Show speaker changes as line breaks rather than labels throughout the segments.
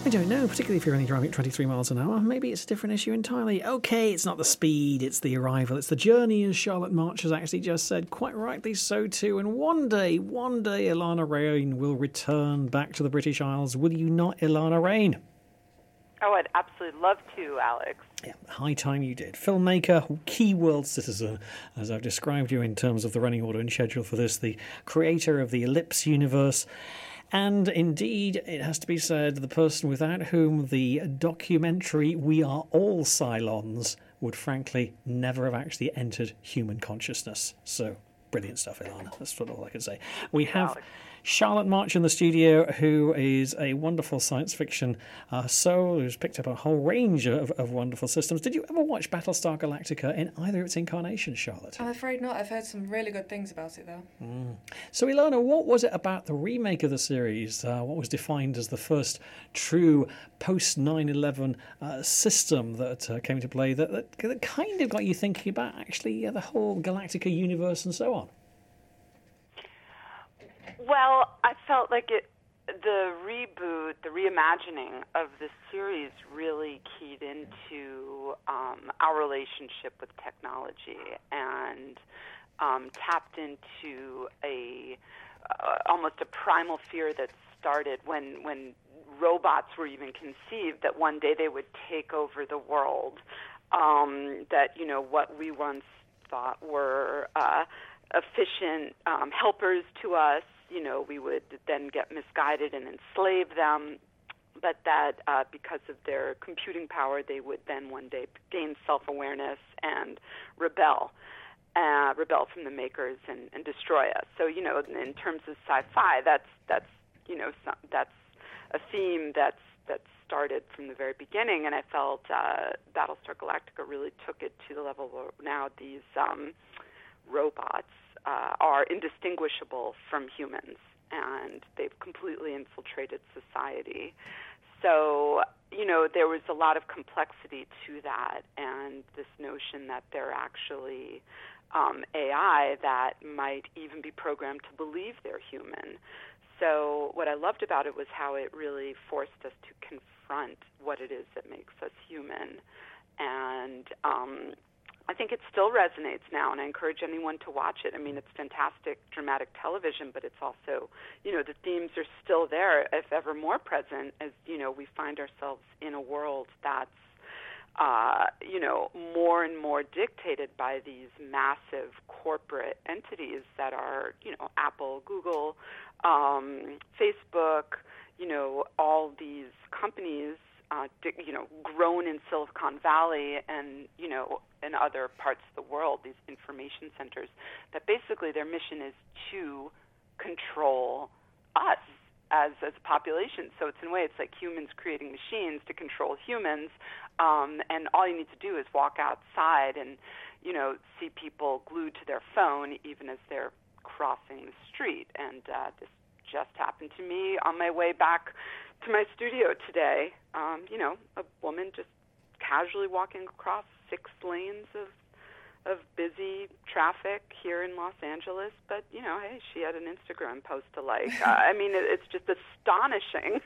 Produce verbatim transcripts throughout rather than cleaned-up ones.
I don't know, particularly if you're only driving at twenty-three miles an hour. Maybe it's a different issue entirely. Okay, it's not the speed, it's the arrival, it's the journey, as Charlotte March has actually just said, quite rightly so too. And one day, one day, Ilana Raine will return back to the British Isles. Will you not, Ilana Raine?
Oh, I'd absolutely love to, Alex.
Yeah, high time you did. Filmmaker, key world citizen, as I've described you in terms of the running order and schedule for this, the creator of the Ellipse universe. And indeed, it has to be said, the person without whom the documentary We Are All Cylons would frankly never have actually entered human consciousness. So, brilliant stuff, Ilana. That's all I can say. We have Charlotte March in the studio, who is a wonderful science fiction uh, soul who's picked up a whole range of, of wonderful systems. Did you ever watch Battlestar Galactica in either of its incarnations, Charlotte?
I'm afraid not. I've heard some really good things about it, though.
Mm. So, Ilana, what was it about the remake of the series, uh, what was defined as the first true post nine eleven uh, system that uh, came into play that, that, that kind of got you thinking about actually uh, the whole Galactica universe and so on?
Well, I felt like it, the reboot, the reimagining of the series really keyed into um, our relationship with technology and um, tapped into a uh, almost a primal fear that started when when robots were even conceived, that one day they would take over the world. Um, that, you know, what we once thought were uh, efficient um, helpers to us, you know, we would then get misguided and enslave them, but that uh, because of their computing power, they would then one day gain self-awareness and rebel, uh, rebel from the makers and, and destroy us. So, you know, in terms of sci-fi, that's that's you know some, that's a theme that's that started from the very beginning, and I felt uh, Battlestar Galactica really took it to the level where now these um, robots Uh, are indistinguishable from humans, and they've completely infiltrated society. So, you know, there was a lot of complexity to that, and this notion that they're actually um, A I that might even be programmed to believe they're human. So what I loved about it was how it really forced us to confront what it is that makes us human. And um I think it still resonates now, and I encourage anyone to watch it. I mean, it's fantastic dramatic television, but it's also, you know, the themes are still there, if ever more present, as, you know, we find ourselves in a world that's, uh, you know, more and more dictated by these massive corporate entities that are, you know, Apple, Google, um, Facebook, you know, all these companies, uh, you know, grown in Silicon Valley and, you know, in other parts of the world, these information centers, that basically their mission is to control us as as a population. So it's in a way, it's like humans creating machines to control humans, um, and all you need to do is walk outside and, you know, see people glued to their phone even as they're crossing the street. And uh, this just happened to me on my way back to my studio today. Um, you know, a woman just casually walking across six lanes of of busy traffic here in Los Angeles, but, you know, hey, she had an Instagram post to like. Uh, I mean, it, it's just astonishing.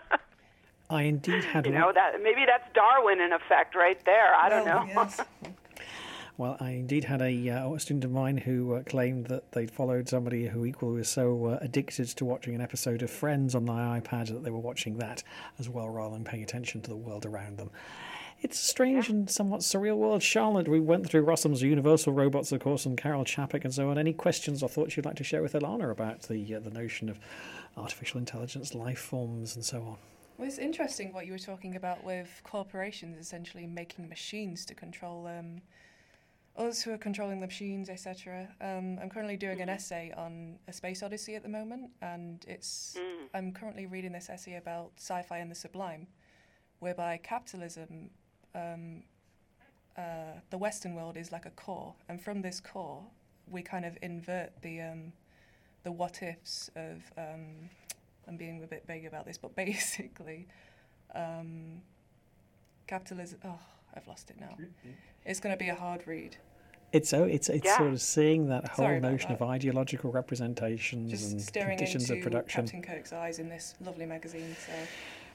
I indeed had
you
one.
know, that maybe that's Darwin in effect right there. I don't
well,
know.
Yes.
Well, I indeed had a, uh, a student of mine who uh, claimed that they'd followed somebody who equally was so uh, addicted to watching an episode of Friends on their iPad that they were watching that as well rather than paying attention to the world around them. It's a strange and somewhat surreal world. Charlotte, we went through Rossum's Universal Robots, of course, and Carol Chapek and so on. Any questions or thoughts you'd like to share with Ilana about the uh, the notion of artificial intelligence, life forms, and so on?
Well, it's interesting what you were talking about with corporations essentially making machines to control um, us who are controlling the machines, et cetera. Um, I'm currently doing an essay on A Space Odyssey at the moment, and it's mm. I'm currently reading this essay about sci-fi and the sublime, whereby capitalism, um, uh, the Western world is like a core, and from this core, we kind of invert the um, the what ifs of. Um, I'm being a bit vague about this, but basically, um, capitalism. Oh, I've lost it now. It's going to be a hard read.
It's so it's it's
yeah.
sort of seeing that whole
Sorry
notion
that.
of ideological representations
Just
and
staring
conditions
into
of production.
Captain Kirk's eyes in this lovely magazine. So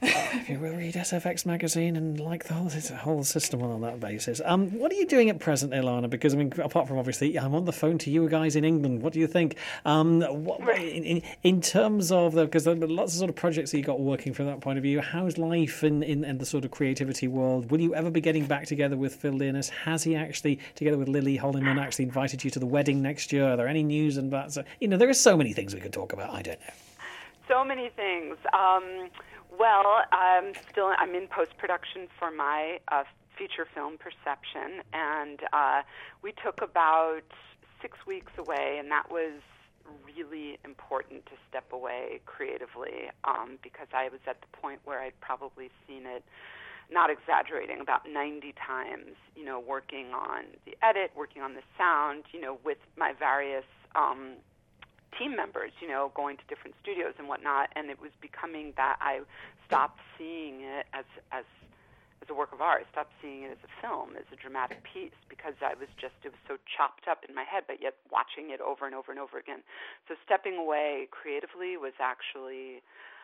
If you will read S F X magazine and like the whole, it's a whole system on that basis. Um, what are you doing at present, Ilana? Because I mean, apart from obviously, I'm on the phone to you guys in England. What do you think? Um, what, in, in, in terms of the, because there are lots of sort of projects that you got working from that point of view. How's life in, in, in the sort of creativity world? Will you ever be getting back together with Phil Learnus? Has he actually, together with Lily Holliman, actually invited you to the wedding next year? Are there any news and that? So, you know, there are so many things we could talk about. I don't know.
So many things. Um, well, I'm still I'm in post production for my uh, feature film Perception, and uh, we took about six weeks away, and that was really important to step away creatively um, because I was at the point where I'd probably seen it, not exaggerating, about ninety times. You know, working on the edit, working on the sound. You know, with my various Um, team members, you know, going to different studios and whatnot, and it was becoming that I stopped seeing it as as as a work of art. I stopped seeing it as a film, as a dramatic piece, because I was just, it was so chopped up in my head, but yet watching it over and over and over again. So stepping away creatively was actually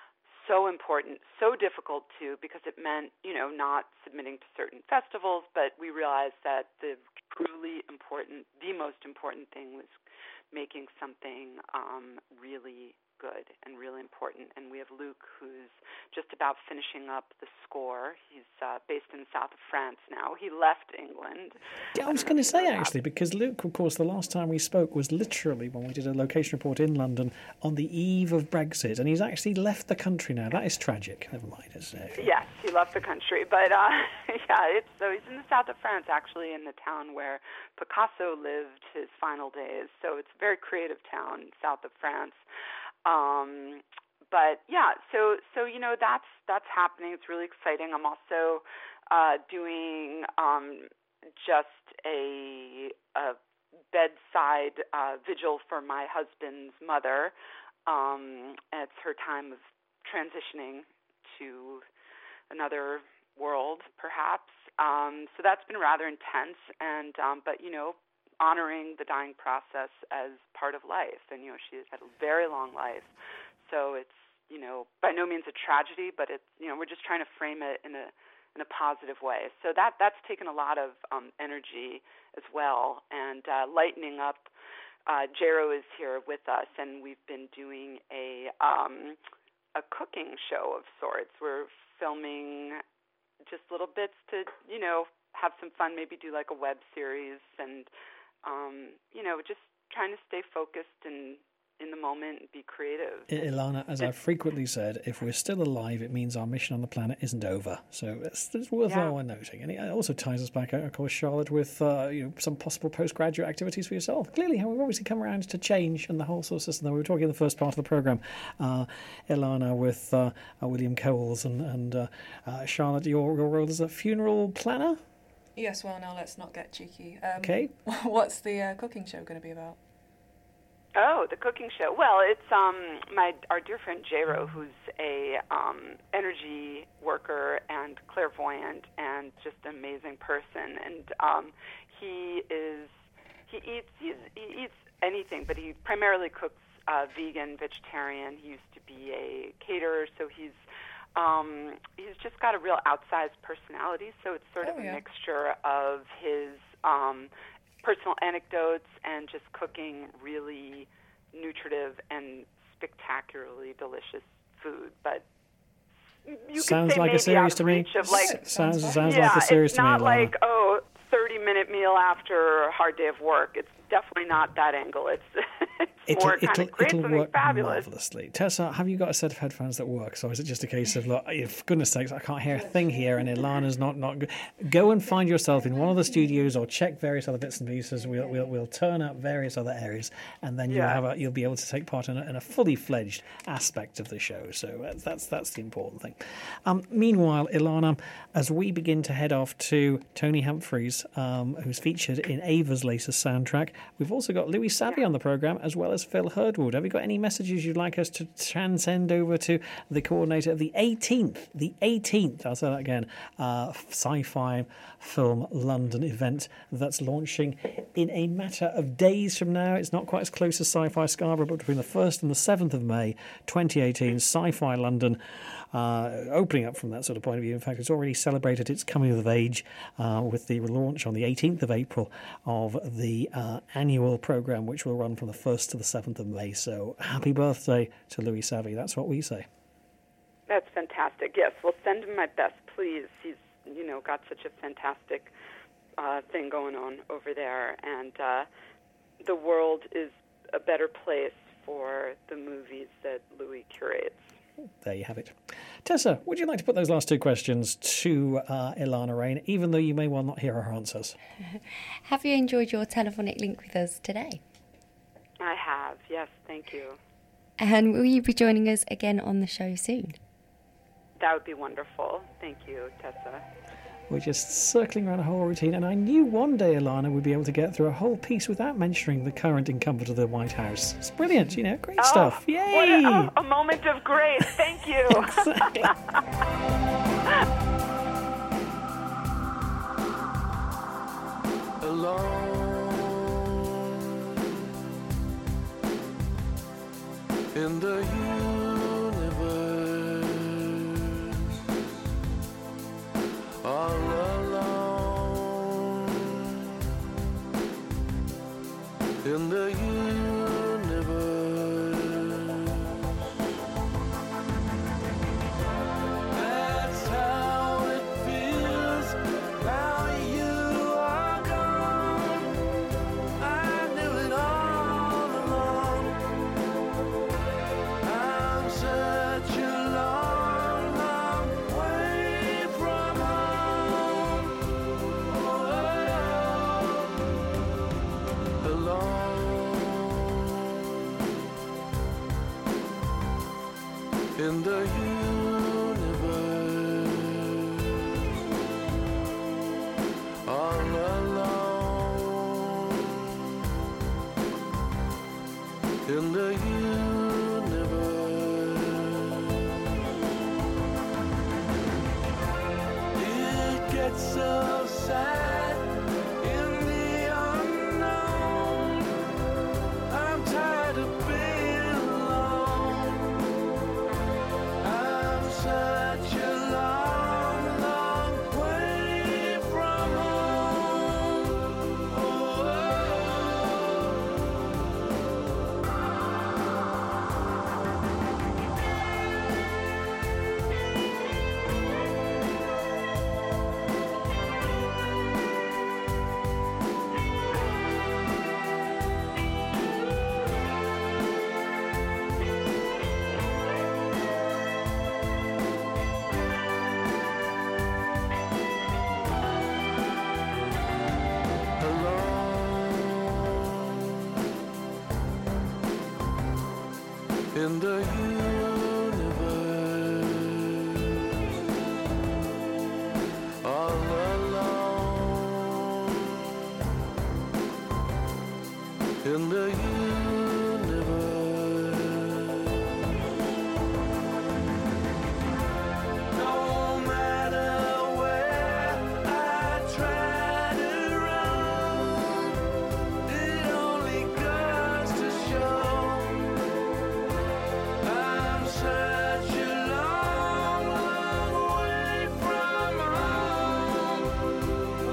so important, so difficult too, because it meant, you know, not submitting to certain festivals, but we realized that the truly important, the most important thing was making something um, really good and really important. And we have Luc, who's just about finishing up the score. He's uh, based in the south of France now. He left England.
Yeah, I was going to say, actually, because Luc, of course, the last time we spoke was literally when we did a location report in London on the eve of Brexit, and he's actually left the country now. That is tragic. Never mind. It's, uh,
yes, he left the country. But, uh, yeah, it's, so he's in the south of France, actually, in the town where Picasso lived his final days. So it's a very creative town, south of France. Um, but yeah, so so you know that's that's happening. It's really exciting. I'm also uh, doing um, just a, a bedside uh, vigil for my husband's mother. Um, it's her time of transitioning to another world, perhaps. Um, so that's been rather intense, and um, but you know. honoring the dying process as part of life. And, you know, she had a very long life. So it's, you know, by no means a tragedy, but it's, you know, we're just trying to frame it in a in a positive way. So that that's taken a lot of um, energy as well. And uh, lightening up, uh, Jero is here with us, and we've been doing a um, a cooking show of sorts. We're filming just little bits to, you know, have some fun, maybe do like a web series and Um, you know, just trying to stay focused and in the moment and be creative.
Ilana, as I've frequently said, if we're still alive, it means our mission on the planet isn't over. So it's, it's worthwhile yeah. noting. And it also ties us back, of course, Charlotte, with uh, you know, some possible postgraduate activities for yourself. Clearly, we've obviously come around to change and the whole sort of system that we were talking in the first part of the programme. Uh, Ilana with uh, uh, William Coles and, and uh, uh, Charlotte, your, your role as a funeral planner?
Yes, well, now let's not get cheeky. Um,
okay.
What's the uh, cooking show going to be about?
Oh, the cooking show. Well, it's um my our dear friend Jero, who's a um, energy worker and clairvoyant and just an amazing person. And um, he is he eats he's, he eats anything, but he primarily cooks uh, vegan, vegetarian. He used to be a caterer, so he's um, he's just got a real outsized personality. So it's sort
oh,
of a
yeah.
mixture of his um, personal anecdotes and just cooking really nutritive and spectacularly delicious food. But you
sounds
could say
like
maybe
a series
out
to
of
me.
reach of like,
sounds sounds
yeah,
like a series
it's
to me.
not
Ilana.
like oh, thirty minute meal after a hard day of work. It's definitely not that angle. It's it's
it'll,
more kind
it'll,
of create
it'll
something
work
fabulous.
marvellously. Tessa, have you got a set of headphones that works, or is it just a case of, look, for goodness sakes, I can't hear a thing here, and Ilana's not not good. Go and find yourself in one of the studios, or check various other bits and pieces. We'll we'll, we'll turn up various other areas, and then you'll
Yeah.
have a, you'll be able to take part in a, in a fully fledged aspect of the show. So that's that's, that's the important thing. Um, meanwhile, Ilana, as we begin to head off to Tony Humphries, um, who's featured in Ava's latest soundtrack, we've also got Louis Savvy on the programme, as well as Phil Herdwood. Have you got any messages you'd like us to transcend over to the coordinator of the eighteenth, the eighteenth, I'll say that again, uh, Sci-Fi Film London event that's launching in a matter of days from now? It's not quite as close as Sci-Fi Scarborough, but between the first and the seventh of May twenty eighteen, Sci-Fi London. uh, opening up from that sort of point of view. In fact, it's already celebrated its coming of age uh, with the launch on the eighteenth of April of the uh, annual programme, which will run from the first to the seventh of May. So happy birthday to Louis Savvy. That's what we say.
That's fantastic. Yes, well, send him my best, please. He's, you know, got such a fantastic uh, thing going on over there, and uh, the world is a better place for the movies that Louis curates.
There you have it. Tessa, would you like to put those last two questions to uh, Ilana Raine, even though you may well not hear her answers?
Have you enjoyed your telephonic link with us today?
I have, yes, thank you.
And will you be joining us again on the show soon?
That would be wonderful. Thank you, Tessa.
We're just circling around a whole routine, and I knew one day Ilana would be able to get through a whole piece without mentioning the current incumbent of the White House. It's brilliant, you know, great
oh,
stuff. Yay!
What a, oh, a moment of grace. Thank you.
Exactly.
Alone in the all alone in the universe. That's how it feels. Now you are gone. I knew it all along. I'm such a long, long way from home. In the universe, all alone. In the universe, it gets so sad in the unknown. I'm tired of being alone. I'm such a long, long way from home. Oh, in the universe, all alone. In the universe, no matter where I try to run, it only goes to show. I'm such a long, long way from home. Oh,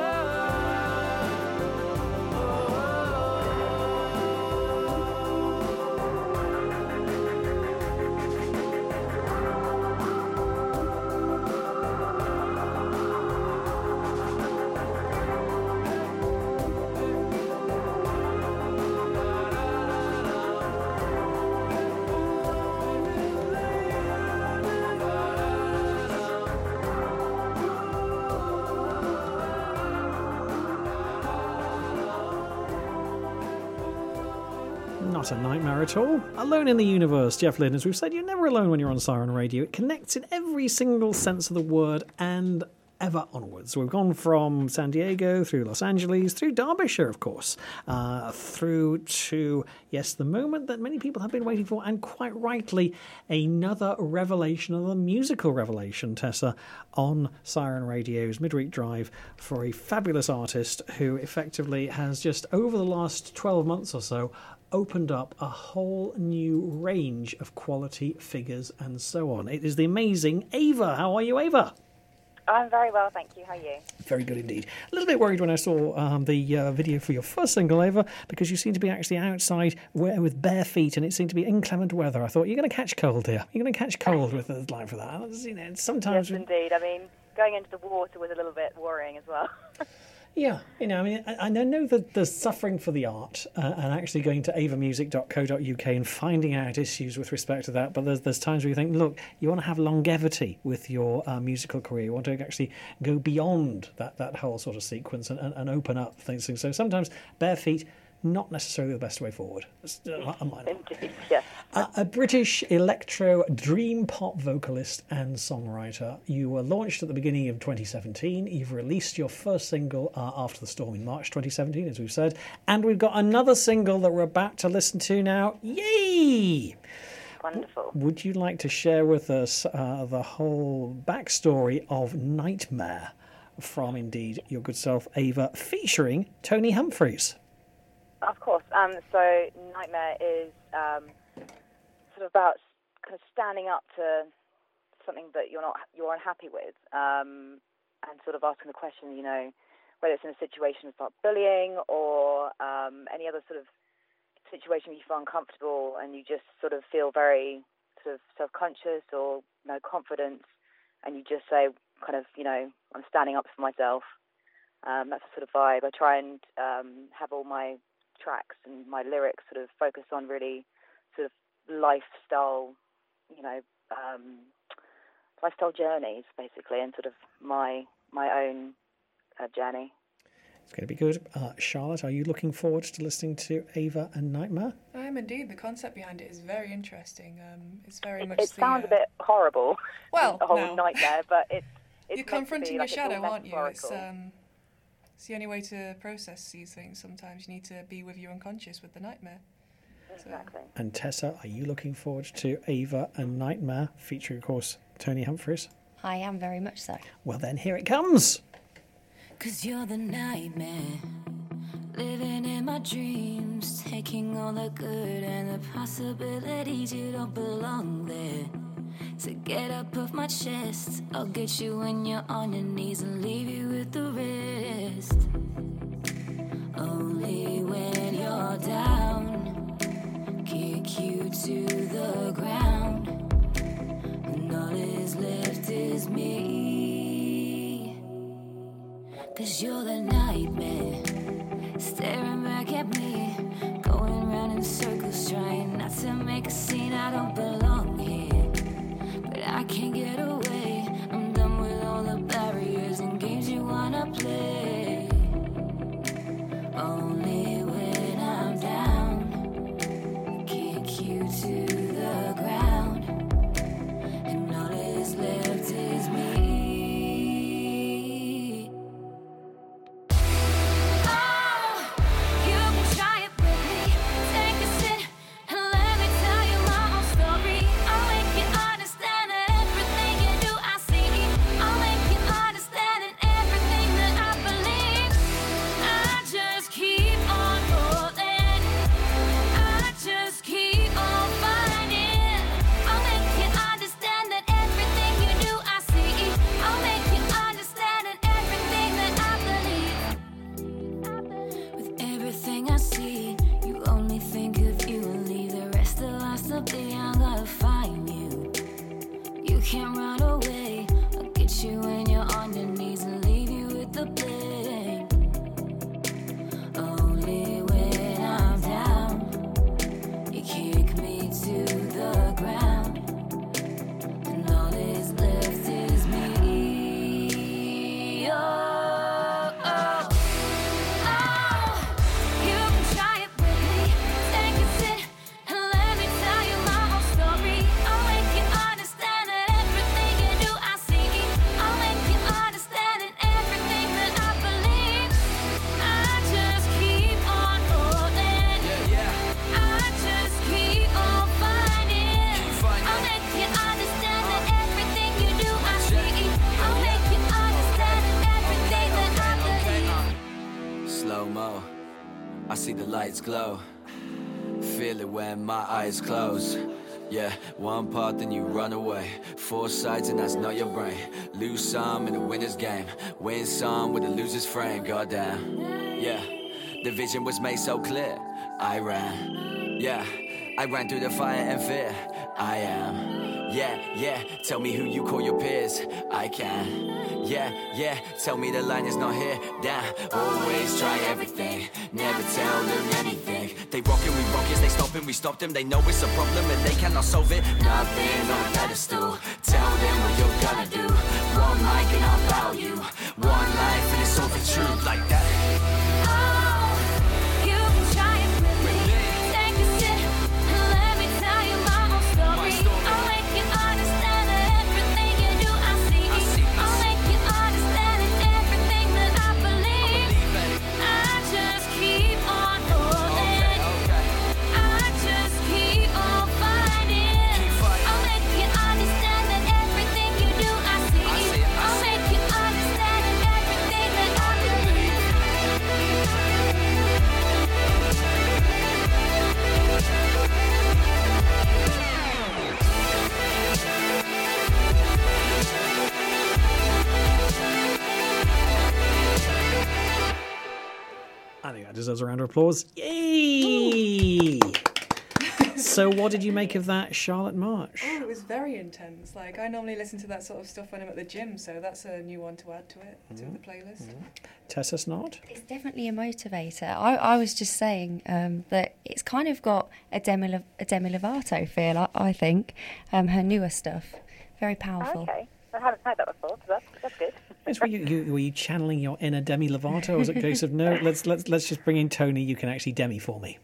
Not a nightmare at all. Alone in the Universe, Jeff Lynne. As we've said, you're never alone when you're on Siren Radio. It connects in every single sense of the word and ever onwards. We've gone from San Diego through Los Angeles, through Derbyshire, of course, uh, through to, yes, the moment that many people have been waiting for, and quite rightly, another revelation, another musical revelation, Tessa, on Siren Radio's Midweek Drive for a fabulous artist who effectively has just, over the last twelve months or so, opened up a whole new range of quality figures and so on. It is the amazing Ava. How are you, Ava?
I'm very well, thank you. How are you?
Very good indeed. A little bit worried when I saw um, the uh, video for your first single, Ava, because you seem to be actually outside where, with bare feet, and it seemed to be inclement weather. I thought, you're going to catch cold here. You're going to catch cold with the line for that. You know, sometimes.
Yes, indeed. I mean, going into the water was a little bit worrying as well.
Yeah, you know, I mean, I, I know that there's suffering for the art uh, and actually going to ava music dot co dot uk and finding out issues with respect to that. But there's there's times where you think, look, you want to have longevity with your uh, musical career. You want to actually go beyond that, that whole sort of sequence and, and, and open up things. So sometimes bare feet, not necessarily the best way forward. Uh,
Indeed, yes.
A, a British electro dream pop vocalist and songwriter. You were launched at the beginning of twenty seventeen. You've released your first single uh, after the storm in March twenty seventeen, as we've said. And we've got another single that we're about to listen to now. Yay!
Wonderful.
Would you like to share with us uh, the whole backstory of Nightmare from, indeed, your good self, Ava, featuring Tony Humphries?
Of course. Um, so Nightmare is um, sort of about kind of standing up to something that you're not you're unhappy with, um, and sort of asking the question, you know, whether it's in a situation of like bullying or um, any other sort of situation where you feel uncomfortable and you just sort of feel very sort of self-conscious or no confidence, and you just say, kind of, you know, I'm standing up for myself. Um, that's the sort of vibe. I try and um, have all my tracks and my lyrics sort of focus on really sort of lifestyle, you know, um, lifestyle journeys basically, and sort of my my own uh, journey.
It's going to be good. Uh, Charlotte, are you looking forward to listening to Ava and Nightmare?
I am indeed. The concept behind it is very interesting. Um, it's very
It,
much.
it
the,
sounds
uh,
a bit horrible,
well,
the whole
no.
nightmare, but it's it's
You're
meant to
confronting
be,
the
like, it's all
shadow, aren't you? It's
metaphorical.
um, it's the only way to process these things. Sometimes you need to be with your unconscious with the nightmare.
Exactly.
And Tessa, are you looking forward to Ava and Nightmare, featuring, of course, Tony Humphries?
I am very much so.
Well, then, here it comes.
Cause you're the nightmare, living in my dreams, taking all the good and the possibilities. You don't belong there. So get up off my chest, I'll get you when you're on your knees and leave you with the rest. Only when you're down, kick you to the ground, and all is left is me. Cause you're the nightmare, staring back at me, going round in circles, trying not to make a scene. I don't belong here, but I can't get away. I'm done with all the barriers and games you wanna play. Only when I'm down, kick you to the ground, and all is left is me. Oh, you can try it with me. Take a sit and let me tell you my own story. I'll make you understand that everything you do I see. I'll make you understand that everything that I believe. I just keep on rolling. I just keep on fighting. I'll make you understand that everything you do I see. I'll make you understand that everything that I believe. With everything I see, you only think of you and leave the rest of us to be. I'm gonna find you. You can't run away. I'll get you when you're on your knees and leave you with the blame. Only when I'm down, you kick me to the ground, and all that's left is me. Oh, oh, oh, you can try it with me. Take a sit and let me tell you my own story. I'll make you understand that everything you do I see. I'll make you understand that everything that I believe. I just keep on rolling. I just keep on fighting. I'll make you understand that everything you do I see. I'll make you understand that everything that I believe.
Slow mo, I see the lights glow. Feel it when my eyes close. Yeah, one part then you run away. Four sides and that's not your brain. Lose some in a winner's game. Win some with a loser's frame. Goddamn. Yeah, the vision was made so clear. I ran. Yeah, I ran through the fire and fear. I am. Yeah, yeah, tell me who you call your peers. I can. Yeah, yeah, tell me the line is not here. Damn, always try everything. Never tell them anything. They rockin', we rockets, they stoppin', we stop them. They know it's a problem and they cannot solve it. Nothing on a pedestal. Tell them what you're gonna do. One mic and I'll bow you. One life and it's all the truth like that.
Oh, you can try it with me. Take a sip and let me tell you my whole story. I'll make you understand that everything you do, I see. I'll make you understand that everything that I believe. I just keep on holding. I just keep on fighting. I'll make you understand that everything you do, I see. I'll make you understand that everything that I believe.
I think that deserves a round of applause. Yay! So what did you make of that, Charlotte March?
Oh, it was very intense. Like, I normally listen to that sort of stuff when I'm at the gym, so that's a new one to add to it, to the playlist.
Tessa Snod?
It's definitely a motivator. I, I was just saying um, that it's kind of got a Demi, Lo- a Demi Lovato feel, I, I think, um, her newer stuff. Very powerful.
Okay. I haven't heard that before, so that's, that's good.
Yes, were, you, you, were you channeling your inner Demi Lovato? Or was it a case of, no, let's, let's, let's just bring in Tony, you can actually Demi for me?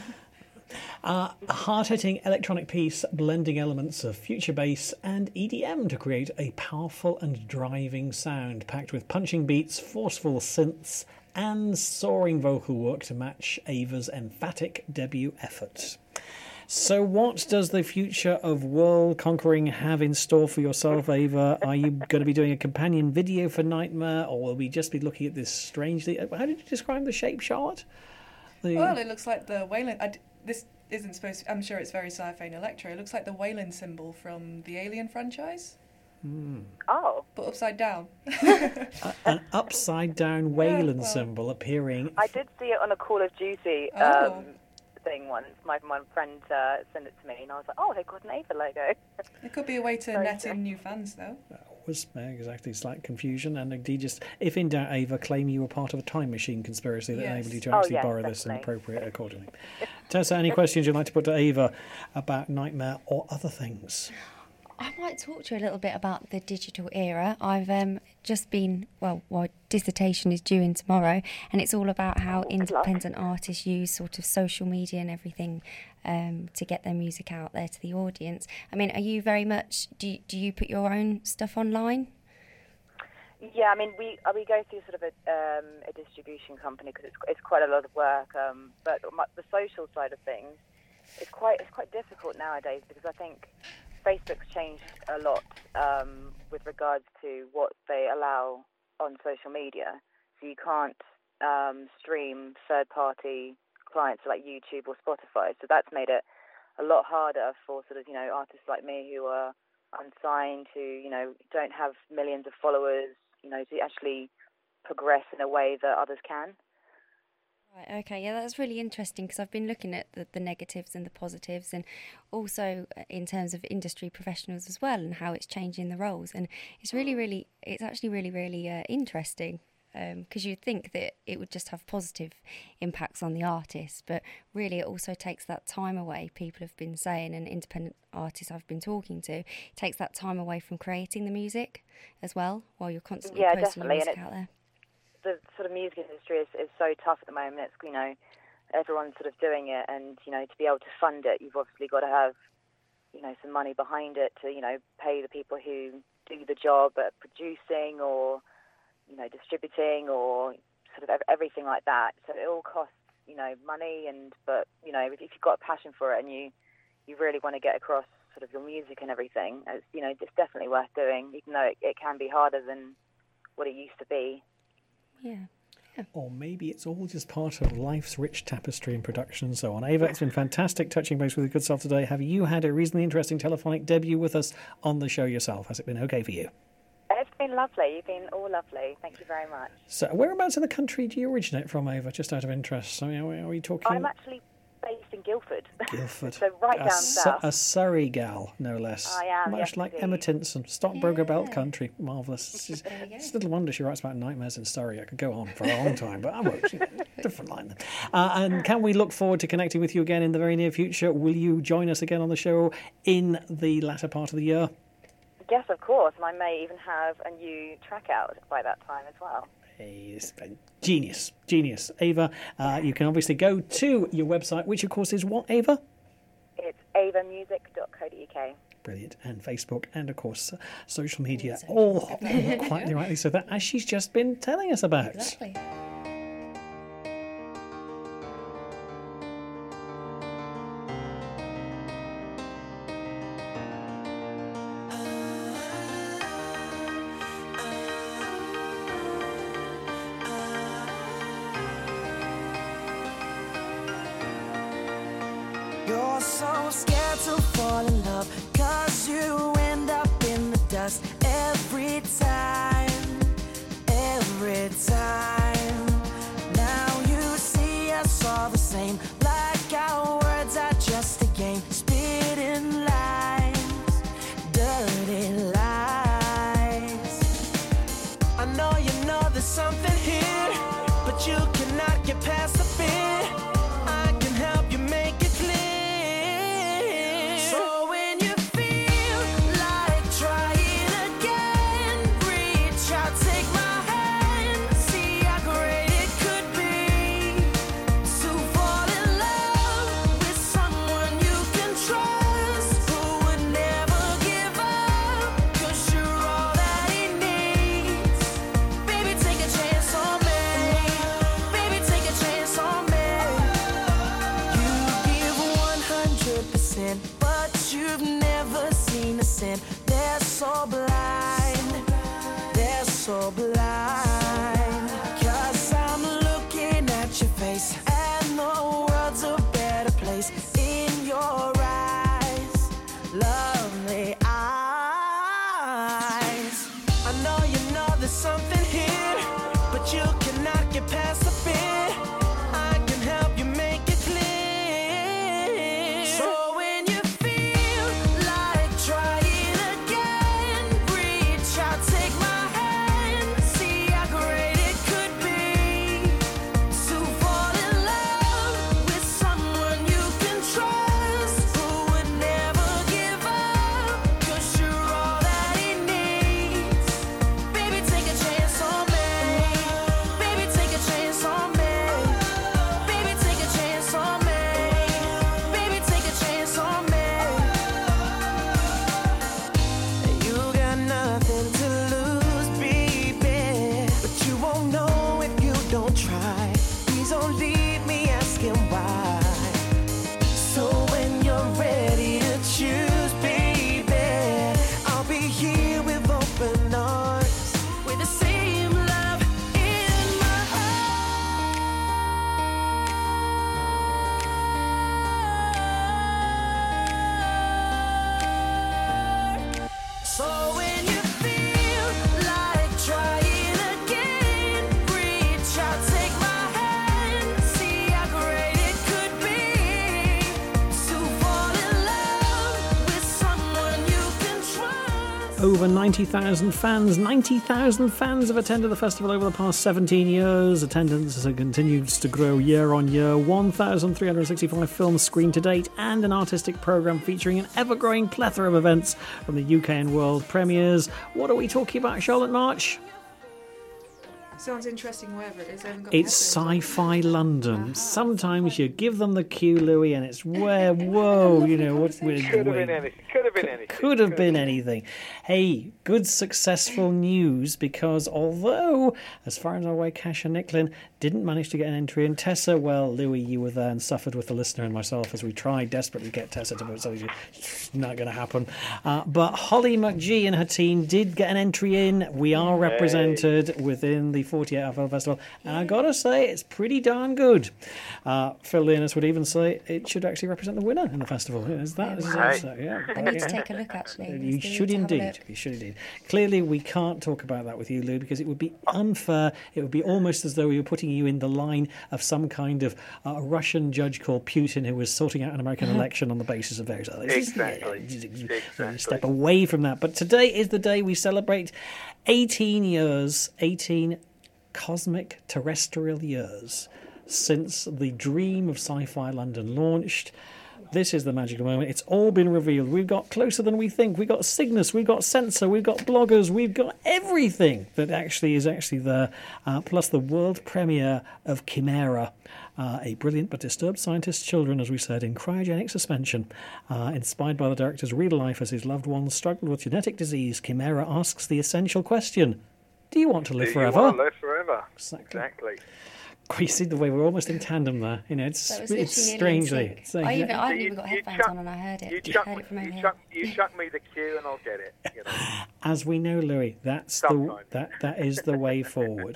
Uh, a hard-hitting electronic piece blending elements of future bass and E D M to create a powerful and driving sound, packed with punching beats, forceful synths, and soaring vocal work to match Ava's emphatic debut effort. So what does the future of world conquering have in store for yourself, Ava? Are you going to be doing a companion video for Nightmare, or will we just be looking at this strangely... How did you describe the shape, Charlotte? The...
Well, it looks like the Wayland... I d- this isn't supposed to... I'm sure it's very sci-fi and electro. It looks like the Wayland symbol from the Alien franchise,
Oh,
but upside down.
A- an upside-down Wayland
well-
symbol appearing...
I did see it on a Call of Duty
Oh.
um, thing once. My, my friend uh, sent it to me, and I was like, oh, they've got an Ava logo.
It could be a way to
Very
net
true.
in new fans, though.
was uh, exactly slight confusion, and indeed, just if in doubt, Ava, claim you were part of a time machine conspiracy that
Yes.
enabled you to
Oh,
actually
yes,
borrow this and
definitely.
appropriate accordingly. Tessa, any questions you'd like to put to Ava about Nightmare or other things?
I might talk to you a little bit about the digital era. I've um, just been, well, my dissertation is due in tomorrow, and it's all about how
luck.
independent artists use sort of social media and everything um, to get their music out there to the audience. I mean, are you very much, do you, do you put your own stuff online?
Yeah, I mean, we uh, we go through sort of a, um, a distribution company because it's it's quite a lot of work. Um, but my, the social side of things, it's quite it's quite difficult nowadays because I think Facebook's changed a lot um, with regards to what they allow on social media. So you can't um, stream third-party clients like YouTube or Spotify. So that's made it a lot harder for sort of you know artists like me who are unsigned, who you know don't have millions of followers, you know, to actually progress in a way that others can.
Right, okay, yeah, that's really interesting because I've been looking at the, the negatives and the positives, and also in terms of industry professionals as well, and how it's changing the roles. And it's really, really, it's actually really, really uh, interesting because you'd think that it would just have positive impacts on the artists, but really it also takes that time away, people have been saying, and independent artists I've been talking to, it takes that time away from creating the music as well, while you're constantly
Yeah,
posting your
definitely,
music
and
out there.
The sort of music industry is, is so tough at the moment. It's, you know, everyone's sort of doing it, and, you know, to be able to fund it, you've obviously got to have, you know, some money behind it to, you know, pay the people who do the job at producing or, you know, distributing or sort of ev- everything like that. So it all costs, you know, money, and, but, you know, if, if you've got a passion for it and you, you really want to get across sort of your music and everything, it's, you know, it's definitely worth doing, even though it, it can be harder than what it used to be.
Yeah.
or maybe it's all just part of life's rich tapestry and production and so on. Ava, it's been fantastic touching base with your good self today. Have you had a reasonably interesting telephonic debut with us on the show yourself? Has it been okay for you?
It's been lovely. You've been all lovely. Thank you very much.
So whereabouts in the country do you originate from, Ava, just out of interest? I mean, are we talking...
I'm actually based in Guildford.
Guildford.
So right
a
down
Su-
south.
A Surrey gal, no less.
I am,
Much
yes,
like
indeed.
Emma Tinson, Stockbroker Belt
Yeah.
Country. Marvellous. It's, just-
There you go.
it's little wonder she writes about nightmares in Surrey. I could go on for a long time, but I won't. You know, different line then. Uh, and can we look forward to connecting with you again in the very near future? Will you join us again on the show in the latter part of the year?
Yes, of course. And I may even have a new track out by that time as well.
Hey, it's been genius, genius. Ava, uh, you can obviously go to your website, which of course is what, Ava?
It's ava music dot co dot uk.
Brilliant. And Facebook and, of course, uh, social media. All quite rightly so that, as she's just been telling us about.
Exactly.
You're so scared to fall in love, cause you end up in the dust every time, every time. Now you see us all the same, like our words are just a game, spitting lies, dirty lies. I know you know there's something here, but you cannot get past the fear. I can help you make it clear. So when you feel like trying again, reach out, take my hand, see how great it could be to fall in love with someone you can trust, who would never give up, 'cause you're all that he needs. Baby, take a chance on me. Baby, take a chance on me. You give one hundred percent, but you've never seen a sin. They're so blind. They're so blind. 'Cause I'm looking at your face, and the world's a better place in your eyes. Lovely eyes. I know you know there's something here, but you cannot get past the fear. I can help you make it clear. So when you feel like trying again, reach out, take my hand, see how great it could be to fall in love with someone you can trust, who would never give up, 'cause you're all that he needs. Baby, take a chance on me. Baby, take a chance on me. Baby, take a chance on me. Baby, take a chance on me. You got nothing to lose, baby, but you won't know if you don't try. Please don't leave me asking why. So when you're ready to choose, baby, I'll be here with open arms, with the same love in my heart. So when you feel like trying again, reach out, take my hand, see how great it could be to fall in love with someone you can trust.
Over ninety thousand fans, ninety thousand fans have attended the festival over the past seventeen years. Attendance has continued to grow year on year. one thousand three hundred sixty-five films screened to date, and an artistic programme featuring an ever-growing plethora of events from the U K and world premieres. What are we talking about, Charlotte March?
Sounds interesting, wherever it is. I haven't got
It's
the headphones
Sci-Fi London. Sometimes you give them the cue, Louis, and it's where, whoa, you know, what's we're
Could have
doing.
been anything. Could have been anything.
Could have been anything. Hey, good successful news, because although, as far as I'm aware, Kasia Nicklin didn't manage to get an entry in. Tessa, well, Louis, you were there and suffered with the listener and myself as we tried desperately to get Tessa to vote. So it's not going to happen. Uh, but Holly McGee and her team did get an entry in. We are represented within the forty-eight hour Film Festival, and I've got to say, it's pretty darn good. Uh, Phil Leonis would even say it should actually represent the winner in the festival. Is that? Is that so? Yeah.
I need to take a look, actually.
You
Let's do-
should
to have a
indeed.
look.
You should indeed. Clearly, we can't talk about that with you, Lou, because it would be unfair. It would be almost as though we were putting you in the line of some kind of uh, Russian judge called Putin who was sorting out an American election on the basis of various others.
Exactly.
Yeah,
Exactly.
Step away from that. But today is the day we celebrate eighteen years, eighteen cosmic terrestrial years since the dream of Sci-Fi London launched. This is the magical moment. It's all been revealed. We've got Closer Than We Think. We've got Cygnus. We've got Sensor. We've got bloggers. We've got everything that actually is actually there. Uh, plus the world premiere of Chimera, uh, a brilliant but disturbed scientist's children, as we said, in cryogenic suspension. Uh, inspired by the director's real life as his loved ones struggled with genetic disease, Chimera asks the essential question: do you want to live
Do
forever?
You want to live forever?
Exactly.
Exactly.
You see the way we're almost in tandem there. You know, it's
That was
it's
literally
strangely.
nearly in
It's
sync. I even, I
You-
haven't even got
you
headphones
chuck-
on and I heard it.
You
I
chuck,
heard it from over
you,
here.
chuck, you chuck me the cue and I'll get it. You know.
As we know, Louis, that's the
Sometimes.
that that is the way forward.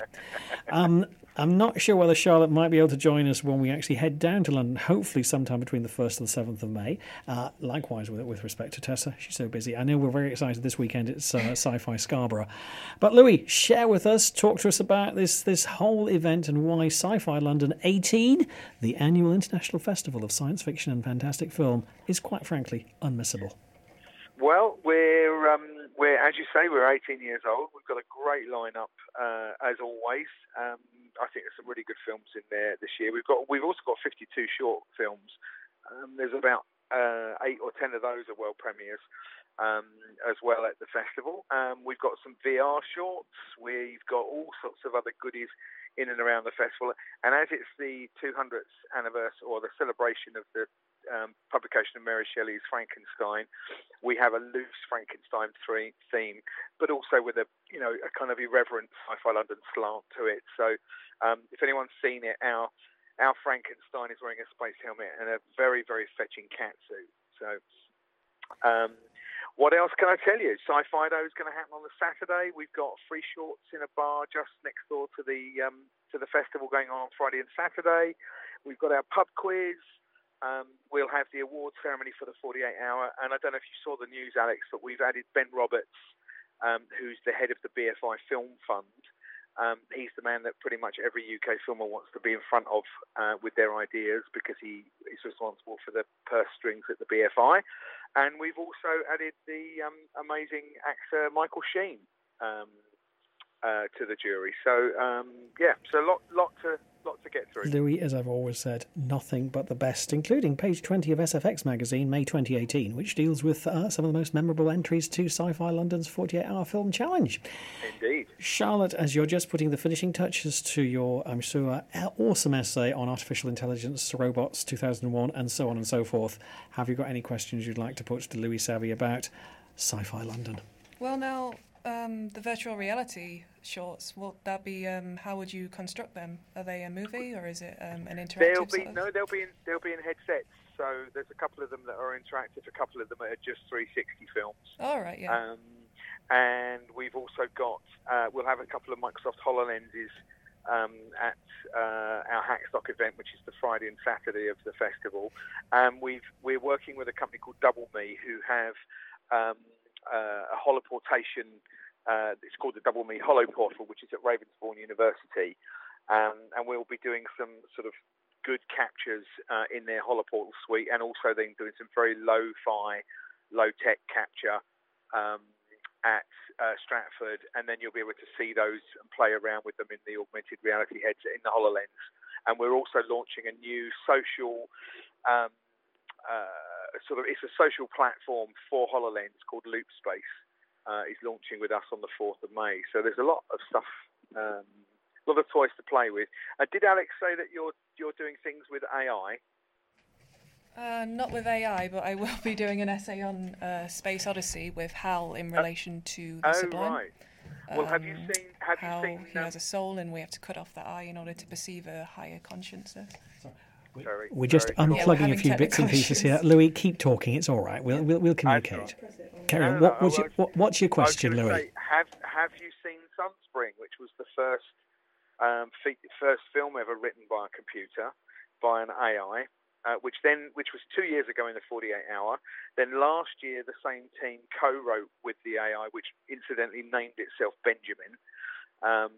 Um, I'm not sure whether Charlotte might be able to join us when we actually head down to London, hopefully sometime between the first and the seventh of May. Uh, likewise with with respect to Tessa, she's so busy. I know we're very excited this weekend. It's uh, Sci-Fi Scarborough. But Louis, share with us, talk to us about this this whole event and why Sci-Fi London eighteen, the annual international festival of science fiction and fantastic film, is quite frankly unmissable.
Well, we're um, we're as you say, we're eighteen years old. We've got a great lineup uh, as always. Um, I think there's some really good films in there this year. We've got we've also got fifty-two short films. Um, there's about uh, eight or ten of those are world premieres um, as well at the festival. Um, we've got some V R shorts. We've got all sorts of other goodies in and around the festival. And as it's the two hundredth anniversary or the celebration of the um, publication of Mary Shelley's Frankenstein, we have a loose Frankenstein three theme, but also with a you know a kind of irreverent Sci-Fi London slant to it. So um, if anyone's seen it, our our Frankenstein is wearing a space helmet and a very very fetching cat suit. So. Um, What else can I tell you? Sci-Fido is going to happen on the Saturday. We've got free shorts in a bar just next door to the um, to the festival going on on Friday and Saturday. We've got our pub quiz. Um, we'll have the award ceremony for the forty-eight hour. And I don't know if you saw the news, Alex, but we've added Ben Roberts, um, who's the head of the B F I Film Fund. Um, he's the man that pretty much every U K filmer wants to be in front of uh, with their ideas because he is responsible for the purse strings at the B F I. And we've also added the um, amazing actor Michael Sheen um, uh, to the jury. So, um, yeah, so a lot, lot, to, lot to get through.
Louis, as I've always said, nothing but the best, including page twenty of S F X magazine, May twenty eighteen, which deals with uh, some of the most memorable entries to Sci-Fi London's forty-eight hour film challenge.
Indeed.
Charlotte, as you're just putting the finishing touches to your, I'm sure, awesome essay on artificial intelligence, robots, two thousand one, and so on and so forth, have you got any questions you'd like to put to Louis Savvy about Sci-Fi London?
Well, now, um, the virtual reality shorts, will that be, um, how would you construct them? Are they a movie or is it um, an interactive
They'll be
sort of?
no, they'll be in, they'll be in headsets. So there's a couple of them that are interactive, a couple of them are just three sixty films.
All right, yeah.
Um, and we've also got, uh, we'll have a couple of Microsoft HoloLenses um, at uh, our Hackstock event, which is the Friday and Saturday of the festival. Um, we've, we're working with a company called Double Me, who have um, uh, a holoportation, uh, it's called the Double Me Holoportal, which is at Ravensbourne University. Um, and we'll be doing some sort of good captures uh, in their holoportal suite, and also then doing some very low-fi, low-tech capture um, at uh, Stratford, and then you'll be able to see those and play around with them in the augmented reality headset in the HoloLens. And we're also launching a new social, um, uh, sort of, it's a social platform for HoloLens called Loop Space. Uh, is launching with us on the fourth of May. So there's a lot of stuff, um, a lot of toys to play with. Uh, did Alex say that you're you're doing things with A I?
Uh, not with A I, but I will be doing an essay on uh, Space Odyssey with Hal in relation to the
Oh,
Sublime.
right. Well, have you
Um,
seen? Have
how
you seen?
he
um,
has a soul and we have to cut off the eye in order to perceive a higher consciousness.
Sorry,
We're just
sorry.
Yeah, we're
unplugging a
having
few bits and
technical
pieces here.
issues.
Louis, keep talking. It's all right. We'll we'll, we'll communicate. Carry
No,
on.
no,
What,
no,
what's,
I
your,
was-
what, what's your
I was
question,
gonna
Louis?
say, have Have you seen Sunspring, which was the first um, fe- first film ever written by a computer, by an A I. Uh, which then, which was two years ago in the forty-eight hour. Then last year, the same team co-wrote with the A I, which incidentally named itself Benjamin. Um,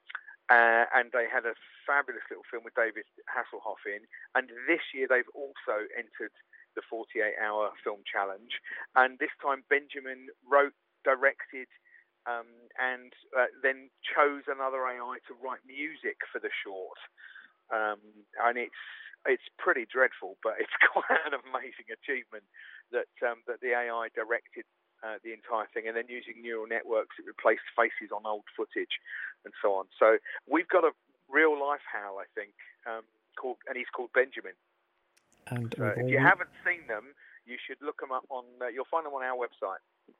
uh, and they had a fabulous little film with David Hasselhoff in. And this year, they've also entered the forty-eight hour film challenge. And this time, Benjamin wrote, directed, um, and uh, then chose another A I to write music for the short. Um, and it's It's pretty dreadful, but it's quite an amazing achievement that um, that the A I directed uh, the entire thing, and then using neural networks, it replaced faces on old footage, and so on. So we've got a real life Hal, I think, um, called, and he's called Benjamin.
And
so if you haven't seen them, you should look them up on. Uh, you'll find them on our website.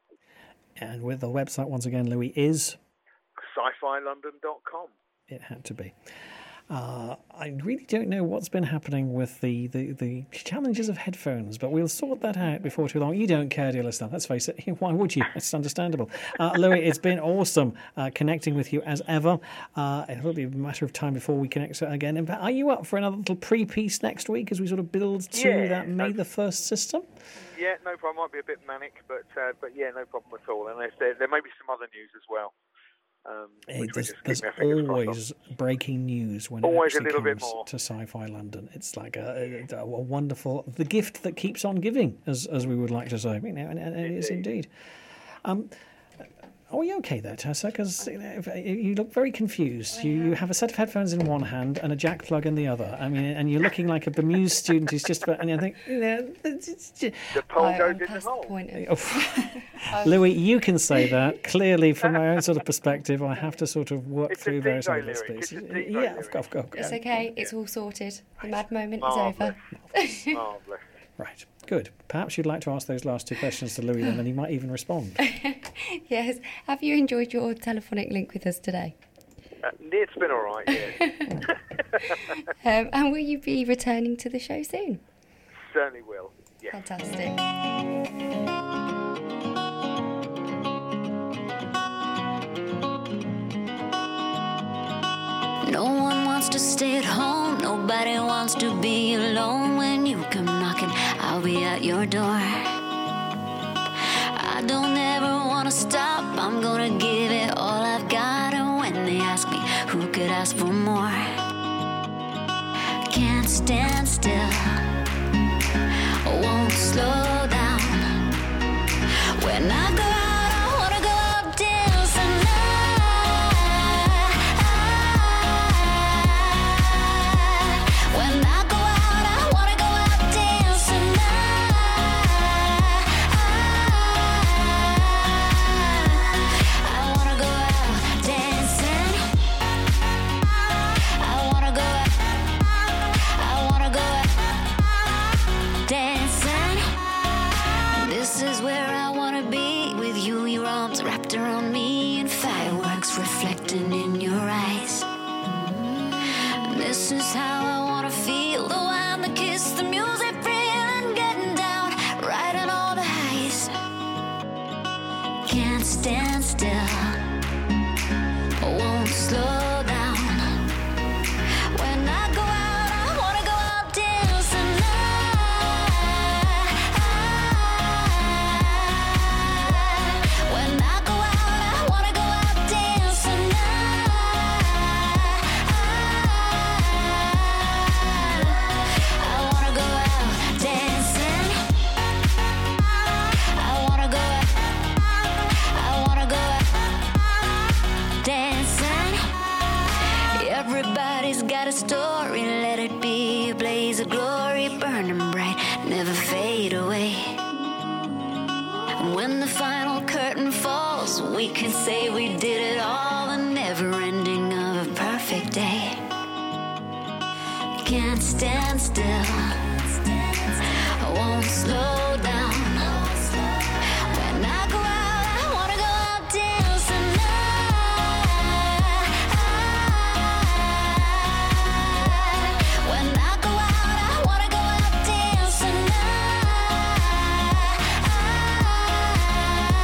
And with the website once again, Louis, is
sci fi london dot com.
It had to be. Uh, I really don't know what's been happening with the, the, the challenges of headphones, but we'll sort that out before too long. You don't care, dear listener. Let's face it. Why would you? It's understandable. Uh, Louis, it's been awesome uh, connecting with you as ever. Uh, it'll be a matter of time before we connect again. In fact, are you up for another little pre-piece next week as we sort of build to
Yeah,
that May the first system?
Yeah, no problem. Might be a bit manic, but uh, but yeah, no problem at all. And there, there may be some other news as well. Um,
Hey,
which we're
there's
just
there's
keeping our fingers crossed
always breaking news when
Always
it
a
actually
little bit
comes
more.
to Sci-Fi London. It's like a, a, a wonderful, the gift that keeps on giving, as as we would like to say. You know, and, and it is indeed. Um, are we okay there, Tessa? Because you, know, if- you look very confused. You, you have a set of headphones in one hand and a jack plug in the other. I mean, and you're looking like a bemused student who's just about. And you think, you know, it's, it's just,
The pole
I-
goes
I'm
in the
past
hole.
the point of-
Oh, Louis, you can say that. Clearly, from my own sort of perspective, I have to sort of work
It's a
through various
Devo
other
lyric.
bits.
It's a Devo
Yeah, of
lyric.
course, of course.
It's okay. It's all sorted. The mad moment
Marvellous.
is over.
Marvellous.
Right, good. Perhaps you'd like to ask those last two questions to Louis then, and he might even respond.
Yes. Have you enjoyed your telephonic link with us today?
Uh, it's been all right, yeah.
Um, and will you be returning to the show soon?
Certainly will. Yeah.
Fantastic.
No one wants to stay at home. Nobody wants to be alone. When you come knocking, I'll be at your door. I don't ever want to stop. I'm gonna give it all I've got. And when they ask me who could ask for more, can't stand still, won't slow down. When I go out, I wanna go out dancing. When I go out, I wanna go out dancing. I wanna go out dancing. I wanna go out. I wanna go out dancing. This is where I wanna be with you, your arms wrapped around me, and fireworks reflecting in your eyes. This is how I wanna feel, the wine, the kiss, the music, feeling, getting down, riding all the highs. Can't stand still, won't slow down. When I go out, I wanna go out dancing. When I go out, I wanna go out dancing. I wanna go out dancing. I wanna go out. I wanna go out dancing. Everybody's got a story. Let it be a blaze of glory, burning bright, never fade away. When the final curtain falls, we can say we did it all. The never ending of a perfect day. Can't stand still, I won't slow down. When I go out, I wanna go out dancing. When I go out, I wanna go out dancing.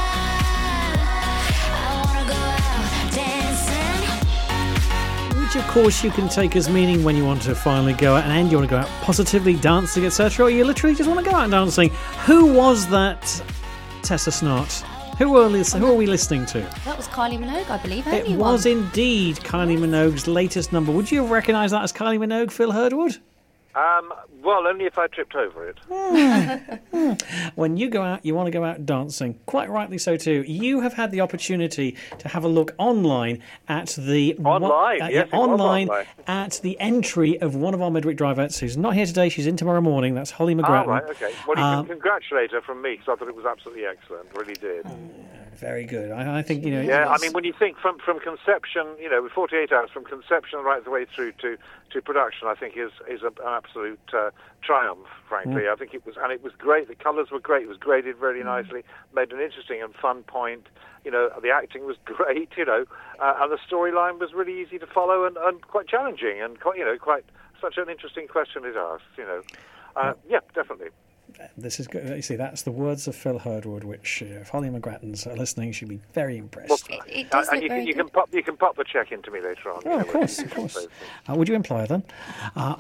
I wanna go out dancing.
Would you course, you can take as meaning when you want to finally go out and end. You want to go out positively, dancing, et cetera, or you literally just want to go out dancing. Who was that, Tessa Snart? Who are, lis- who are we listening to?
That was Kylie Minogue, I believe. Her
It
new
was
one.
indeed Kylie Minogue's latest number. Would you recognise that as Kylie Minogue, Phil Herdwood?
Um, well, only if I tripped over it.
When you go out, you want to go out dancing. Quite rightly so too. You have had the opportunity to have a look online at the
Online,
uh,
yes, it was
online,
online.
at the entry of one of our midweek driveouts who's not here today. She's in tomorrow morning. That's Holly
Ah,
McGrattan.
right, okay. Well, you
Um,
can congratulate her from me, because I thought it was absolutely excellent. Really did.
Very good. I, I think you know.
Yeah, I
it's-
mean, when you think from, from conception, you know, with forty-eight hours, from conception right the way through to, to production, I think is is a, an absolute uh, triumph, frankly.
Mm.
I think it was, and it was great. The colours were great. It was graded very nicely, made an interesting and fun point. You know, the acting was great, you know, uh, and the storyline was really easy to follow and, and quite challenging and, quite, you know, quite such an interesting question it asked, you know. Uh, yeah, definitely.
This is good. You see, that's the words of Phil Herdwood, which uh, if Holly McGrattan's uh, listening, she'd be very impressed.
Well,
It, it
uh,
does
and
look
you,
very
can, you
good.
can pop you can pop the check into me later on.
Oh,
you know,
of course,
when
of
you-
course. Uh, would you employ her then? Uh,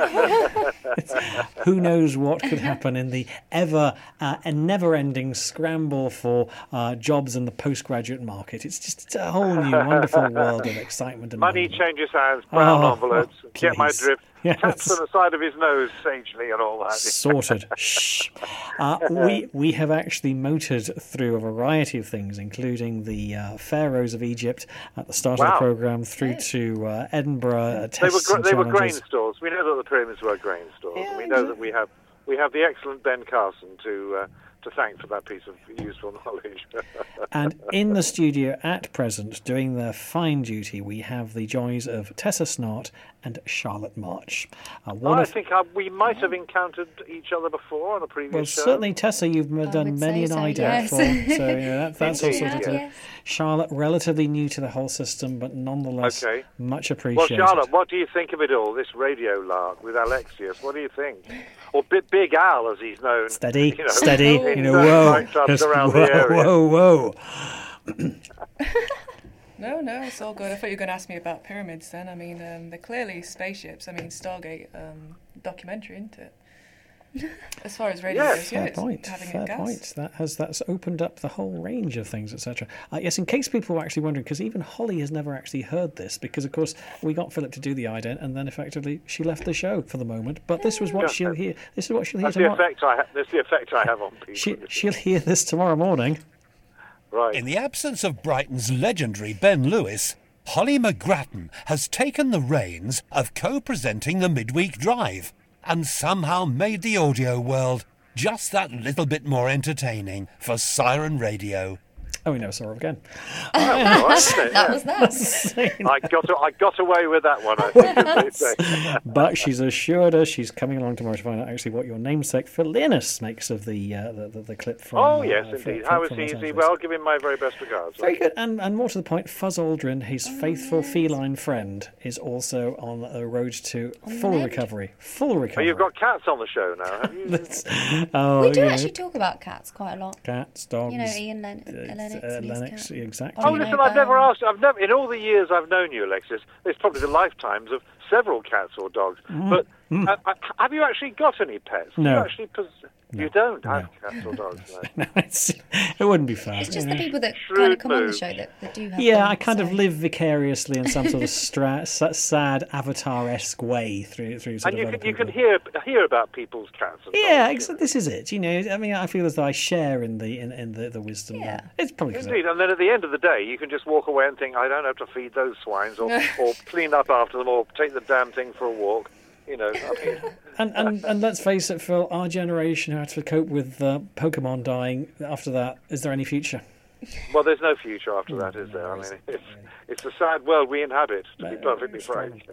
who knows what could happen in the ever uh, and never-ending scramble for uh, jobs in the postgraduate market? It's just a whole new, wonderful world of excitement and
Money
wonderment.
changes hands, brown
Oh,
envelopes.
oh,
Get my
please.
drift.
Yes.
Taps on the side of his nose sagely and all that.
Sorted. Shh. Uh, we we have actually motored through a variety of things, including the uh, pharaohs of Egypt at the start of
Wow.
the program, through to uh, Edinburgh uh,
They were
tests
gra-
and
they were grain
challenges.
stores. We know that the pyramids were grain stores, and we know that we have we have the excellent Ben Carson to uh, to thank for that piece of useful knowledge.
And in the studio at present, doing their fine duty, we have the joys of Tessa Snart and Charlotte March. Uh, one
I
of,
think uh, we might have encountered each other before on a previous
well,
show.
certainly Tessa, you've m- done
would
many
say
an
so,
I D A
yes.
for, so you know, that, that's all
Indeed,
sorted.
yes.
to-
Yes.
Charlotte, relatively new to the whole system, but nonetheless
Okay.
much
Well,
appreciated.
Charlotte, what do you think of it all, this radio lark with Alexius? What do you think? Or Big, Big Al, as he's known.
Steady,
you know,
steady,
in
you know,
certain
whoa,
nightclubs
just
around
whoa,
the area.
whoa, whoa.
No, no, it's all good. I thought you were going to ask me about pyramids then. I mean, um, they're clearly spaceships. I mean, Stargate um, documentary, isn't it? As far as radio
Yes.
goes, yeah,
Fair
it's
point.
having
Fair
a gas.
point. That has that's opened up the whole range of things, et cetera. Uh, yes, in case people were actually wondering, because even Holly has never actually heard this, because of course we got Philip to do the ident, and then effectively she left the show for the moment. But this was what
Yeah.
she'll hear. This is what she'll hear
That's the
tomorrow.
effect I ha- that's the effect I have on people.
She, she'll hear this tomorrow morning.
Right.
In the absence of Brighton's legendary Ben Lewis, Holly McGrattan has taken the reins of co-presenting the Midweek Drive and somehow made the audio world just that little bit more entertaining for Siren Radio.
Oh, we never saw her again.
Oh, wasn't it?
That
Yeah.
was that.
I got I got away with that one, I think, as they say.
But she's assured us she's coming along tomorrow to find out actually what your namesake Phil Linus makes of the uh, the, the, the clip from.
Oh,
uh,
yes,
from-
indeed.
from-
How is
from
he?
Los
Is he
Angeles.
well? Give him my very best regards.
Very good, and, and more to the point, Fuzz Aldrin, his faithful feline friend, is also on the road to full
mend.
recovery. Full
Oh,
recovery.
you've got cats on the show now, have you?
That's- oh,
We do
you know,
actually talk about cats quite a lot.
cats, dogs.
You know, Ian Len-
uh,
Lennox
uh,
and his
Lennox,
cat.
exactly.
Oh,
You know,
listen, I've never
um,
asked. I've never, in all the years I've known you, Alexis, there's probably the lifetimes of several cats or dogs. But uh, uh, have you actually got any pets? Do
Mm. No.
You actually pos- You don't have cats or dogs, no.
No, it's, it wouldn't be fair.
It's just
you
the
know.
people that
Shrewd
kind of come on the
move.
show that, that do have
Yeah,
them,
I kind of
so-
live vicariously in some sort of stra- sa- sad Avatar-esque way through through sort
And you
of
can
other
you can
people.
hear hear about people's cats. And
Yeah,
dogs,
exa- this is it. You know, I mean, I feel as though I share in the in, in the, the wisdom.
Yeah.
there. It's probably 'cause I-
Indeed, and then at the end of the day, you can just walk away and think, I don't have to feed those swines, or, or clean up after them, or take the damn thing for a walk. You know, I mean,
And, and and let's face it, Phil, our generation had to cope with uh, Pokemon dying. After that, is there any future?
well, there's no future after that, is there? I mean, it's it's a sad world we inhabit, to be perfectly frank.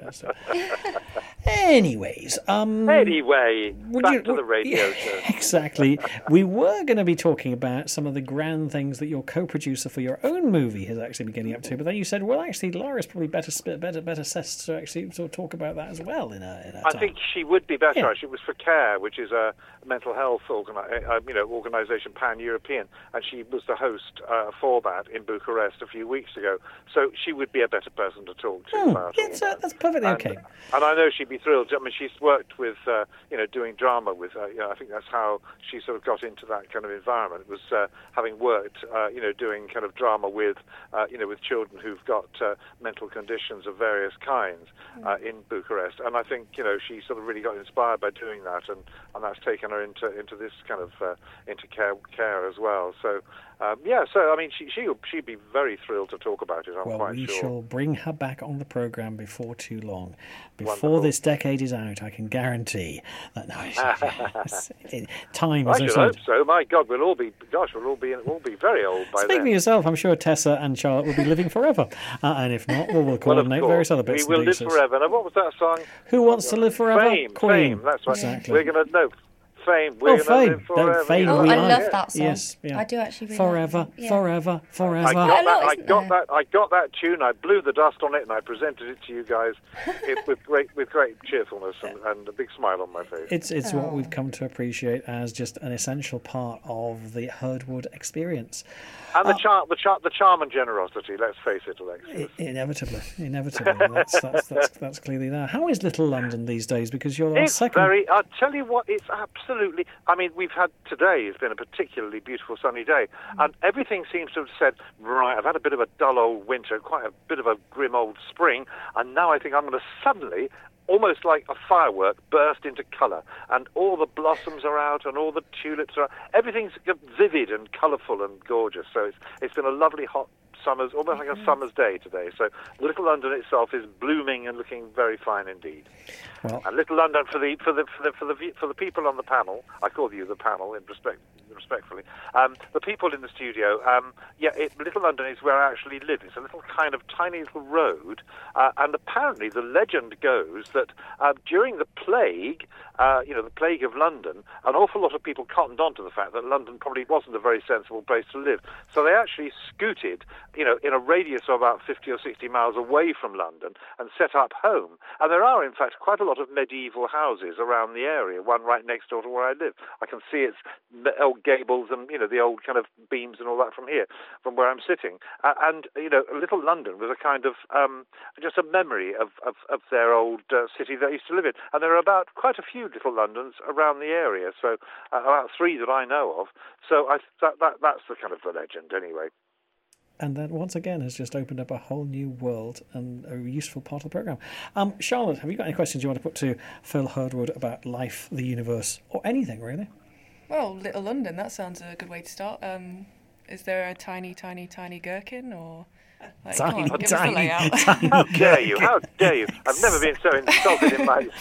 Anyways, um,
Anyway,
would
back
you-
to the
would-
radio
yeah,
show.
Exactly. We were going to be talking about some of the grand things that your co-producer for your own movie has actually been getting up to, but then you said, well, actually, Laura's probably better sp- better better set to actually sort of talk about that as well in a, in a
I
time.
think she would be better.
Yeah.
Actually, it was for CARE, which is a mental health organi- uh, you know organisation pan-European, and she was the host uh, uh, Forbat in Bucharest a few weeks ago, so she would be a better person to talk to
Oh,
about all
it's, uh,
that.
that's perfectly
and,
okay.
And I know she'd be thrilled. I mean, she's worked with, uh, you know, doing drama with, uh, you know, I think that's how she sort of got into that kind of environment, was uh, having worked, uh, you know, doing kind of drama with, uh, you know, with children who've got uh, mental conditions of various kinds uh, in Bucharest. And I think, you know, she sort of really got inspired by doing that, and, and that's taken her into into this kind of, uh, into care, care as well. So, um, yeah, so, I mean, she, she, she'd be very thrilled to talk about it, I'm
Well,
quite
we
sure.
shall bring her back on the programme before too long. Before
Wonderful.
this decade is out, I can guarantee that. No, it's- it, time
I
is
should
no
hope so. My God, we'll all be, gosh, we'll all be, we'll all be very old by
Speak
then.
for yourself. I'm sure Tessa and Charlotte will be living forever. Uh, and if not, well, we'll
Well, of
coordinate
course,
various other bits
we will
and
live
pieces.
forever. Now, what was that song?
Who wants to live forever?
Fame,
Queen.
Fame, that's right.
Exactly.
We're going to, no, Fame. We're
Oh,
gonna
Fame.
live forever.
No, Fame
Oh,
we
I
are.
love that song.
Yes, yeah.
I do actually really
Forever,
like it. Yeah.
forever, forever.
I got,
Quite a
that,
lot,
I
isn't
got
there?
that. I got that tune. I blew the dust on it, and I presented it to you guys it, with great, with great cheerfulness and, and a big smile on my face.
It's it's
Oh.
what we've come to appreciate as just an essential part of the Herdwood experience.
And the
Uh,
charm, the charm, the charm and generosity. Let's face it, Alexis.
I- inevitably, inevitably, that's, that's that's that's clearly there. How is Little London these days? Because you're our
It's
second.
very. I'll tell you what. It's absolutely. I mean, we've had today has been a particularly beautiful sunny day, and everything seems to have said, right, I've had a bit of a dull old winter, quite a bit of a grim old spring, and now I think I'm going to suddenly, almost like a firework, burst into colour, and all the blossoms are out, and all the tulips are out. Everything's vivid and colourful and gorgeous. So it's it's been a lovely hot summer's, almost like a summer's day today. So Little London itself is blooming and looking very fine indeed.
Well,
And Little London, for the for the for the for the, for the people on the panel, I call you the panel in respect respectfully. Um, the people in the studio, um, yeah, it, Little London is where I actually live. It's a little kind of tiny little road, uh, and apparently the legend goes that uh, during the plague, uh, you know, the plague of London, an awful lot of people cottoned on to the fact that London probably wasn't a very sensible place to live. So they actually scooted, you know, in a radius of about fifty or sixty miles away from London and set up home. And there are, in fact, quite a lot of medieval houses around the area, one right next door to where I live. I can see its old gables and, you know, the old kind of beams and all that from here, from where I'm sitting. Uh, and, you know, Little London was a kind of, um, just a memory of, of, of their old uh, city they used to live in. And there are about quite a few Little Londons around the area, so uh, about three that I know of. So I, that, that that's the kind of the legend, anyway.
and that once again has just opened up a whole new world and a useful part of the programme. Um, Charlotte, have you got any questions you want to put to Phil Herdwood about life, the universe, or anything really?
Well, Little London, that sounds a good way to start. Um, is there a tiny, tiny, tiny gherkin, or... Like, come
Tiny,
on, give us a
tiny,
layout.
tiny
How dare you? How dare you? I've never been so insulted in my...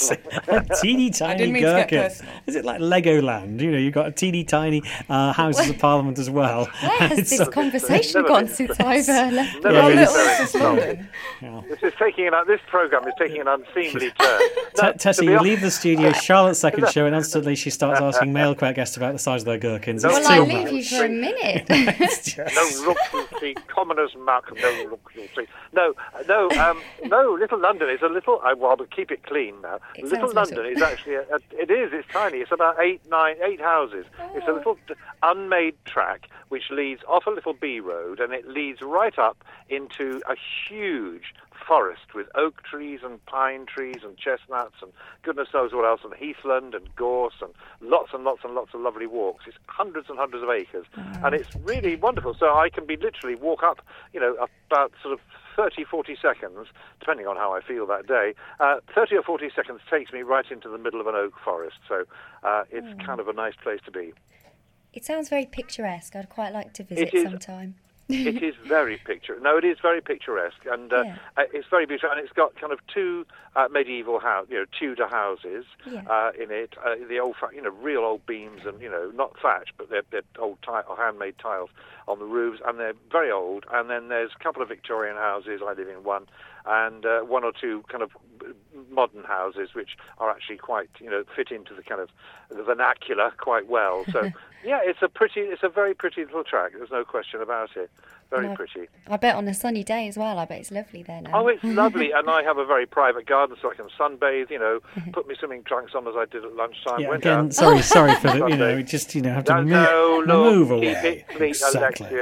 a teeny
I
tiny
didn't mean to get
gherkin.
personal.
Is it like Legoland? You know, you've got a teeny tiny uh, Houses of Parliament as well.
Where has
It's
this
sort of-
conversation
never
gone
been-
since I've uh, left?
Never
Yeah,
been
it's-
so
Little
insulted.
London.
This is taking an, this programme is taking an unseemly turn. No,
T- Tessa,
to be
you
hon-
leave the studio, Charlotte's second show, and instantly she starts asking male guests about the size of their gherkins.
No,
It's
Well,
too
I'll leave
much.
you for a minute.
It's just-
No look, you'll see. Commoners mark. No look, you'll see. No, no, um, no. Little London is a little. I well, but keep it clean now.
It
Little
sounds
London
little.
is actually. A, a, it is. It's tiny. It's about eight, nine, eight houses. It's a little d- unmade track which leads off a little B road, and it leads right up into a huge forest with oak trees and pine trees and chestnuts and goodness knows what else, and heathland and gorse and lots and lots and lots of lovely walks. It's hundreds and hundreds of acres, and it's really wonderful. So I can be literally walk up, you know, about sort of thirty, forty seconds, depending on how I feel that day. Uh, thirty or forty seconds takes me right into the middle of an oak forest. So uh, it's kind of a nice place to be.
It sounds very picturesque. I'd quite like to visit
It is-
sometime.
It is very picture. No, it is very picturesque, and uh,
Yeah.
uh, it's very beautiful. And it's got kind of two uh, medieval house, you know, Tudor houses
Yeah.
uh, in it. Uh, the old, fa- you know, real old beams, and you know, not thatch, but they're, they're old ti- or handmade tiles on the roofs, and they're very old. And then there's a couple of Victorian houses. I live in one, and uh, one or two kind of modern houses, which are actually quite, you know, fit into the kind of the vernacular quite well. So. Yeah, it's a pretty, it's a very pretty little track. There's no question about it. Very
And I-
pretty.
I bet on a sunny day as well. I bet it's lovely there now.
Oh, it's lovely, and I have a very private garden, so I can sunbathe. You know, put my swimming trunks on as I did at lunchtime.
Yeah,
went
again,
out.
sorry, sorry for the, you know,
Sunday.
we just, you know, have to
No,
mo-
no, look,
move
keep
away.
it clean,
Exactly.
Alexius.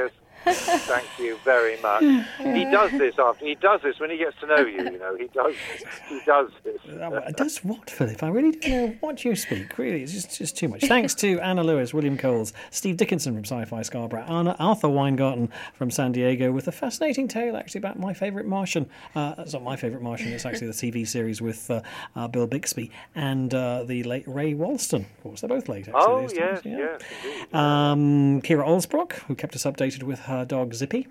Thank you very much. He does this after. He does this when he gets to know you. You know, he does. He does this.
It does what, Philip? I really don't know what you speak. Really, it's just, just too much. Thanks to Anna Lewis, William Coles, Steve Dickinson from Sci-Fi Scarborough, Anna, Arthur Weingarten from San Diego, with a fascinating tale actually about my favourite Martian. Uh, it's not my favourite Martian. It's actually the T V series with uh, uh, Bill Bixby and uh, the late Ray Walston. Of course, they're both late. Actually,
Oh
these
yes,
days,
yes, indeed.
Um, Kira Olsbrock, who kept us updated with her dog Zippy.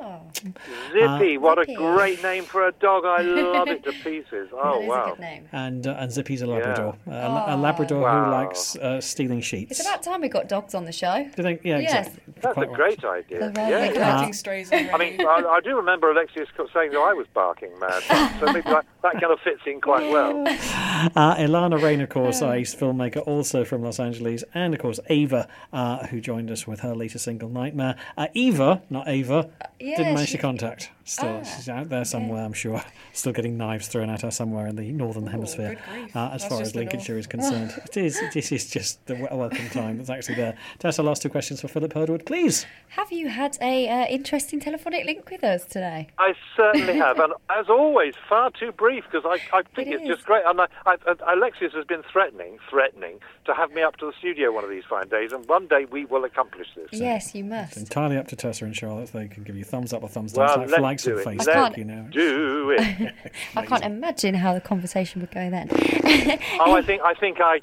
Zippy,
Uh,
what
Zippy.
a great name for a dog! I love it to pieces. Oh wow!
And uh, and Zippy's a Labrador, uh, a la- a
Oh.
Labrador
Wow.
who likes uh, stealing sheets.
It's about time we got dogs on the show.
Do you think? Yeah,
Yes.
exactly.
That's
Quite
a
right.
great idea.
They're
Yeah.
very collecting
Uh,
strays
I mean, I, I do remember Alexius saying that I was barking mad, so maybe that, that kind of fits in quite well.
Uh, Ilana Rain, of course, our East filmmaker, also from Los Angeles, and of course Ava, uh, who joined us with her latest single, Nightmare. Uh, Eva, not Ava,
yeah,
didn't manage
she-
to contact. Still,
Ah,
she's out there somewhere, I'm sure. Still getting knives thrown at her somewhere in the northern hemisphere. Uh, as
That's
far as
just the
Lincolnshire
north.
is concerned, it is. This is just the wel- welcome time that's actually there. Tessa, last two questions for Philip Herdwood, please.
Have you had a uh, interesting telephonic link with us today?
I certainly have, and as always, far too brief because I, I think
It
it's
is.
just great. And I, I, I- Alexius has been threatening, threatening to have me up to the studio one of these fine days, and one day we will accomplish this.
Yes, you must.
Entirely up to Tessa and Charlotte. They can give you thumbs up or thumbs down.
Well,
It's like
let's
likes
do
and
it.
Facebook,
Let's
you know.
do it.
I can't imagine how the conversation would go then.
Oh, I think I think I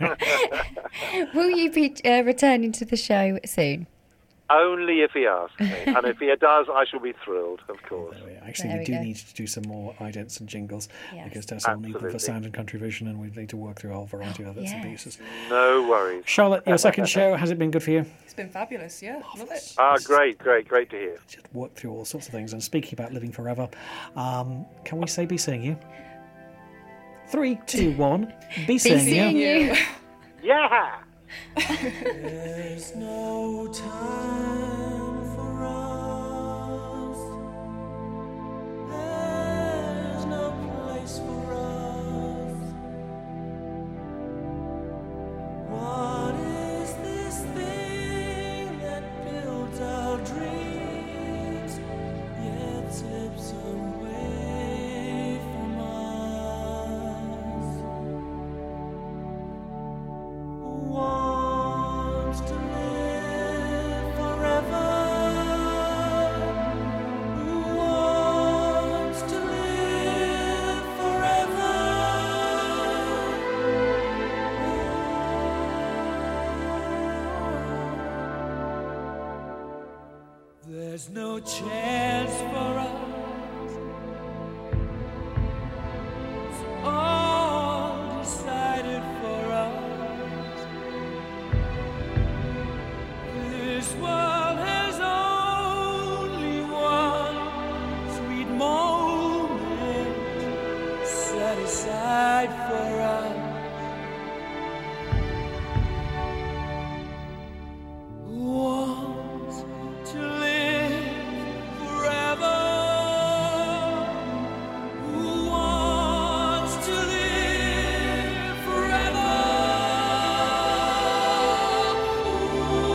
can.
Will you be uh, returning to the show soon?
Only if he asks me, and if he does, I shall be thrilled, of course.
Actually,
There
we
we
do
go.
need to do some more idents and jingles
Yes.
because Tessa will need them for
Absolutely.
sound and country vision, and we need to work through a whole variety of other bits and
Yes.
pieces.
No worries.
Charlotte, your second show, has it been good for you?
It's been fabulous, yeah. Love it.
Ah, great, great, great to hear.
Just work through all sorts of things. And speaking about living forever, um, can we say be seeing you? Three, two, one. Be seeing,
seeing
you.
you.
Yeah.
There's no time for us. There's no place for us. What is this thing that builds our dreams yet slips away from us? Wants to live forever. Who wants to live forever? There's no chance for us.